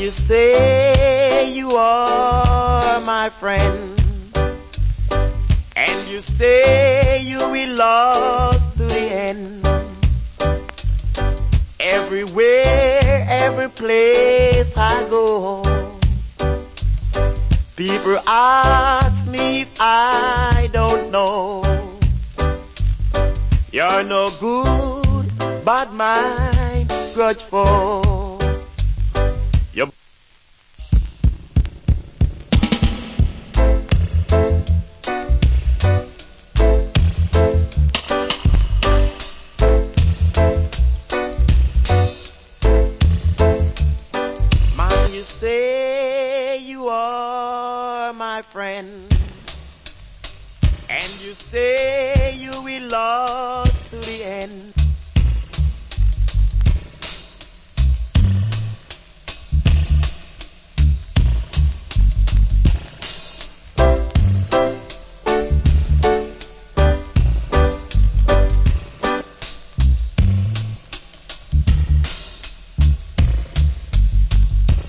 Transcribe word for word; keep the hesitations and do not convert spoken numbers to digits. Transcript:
you say you are my friend, and you say you will last to the end. Everywhere, every place I go, people ask me if I don't know. You're no good, bad mind, grudgeful. You're man, you say you are my friend, and you say you will love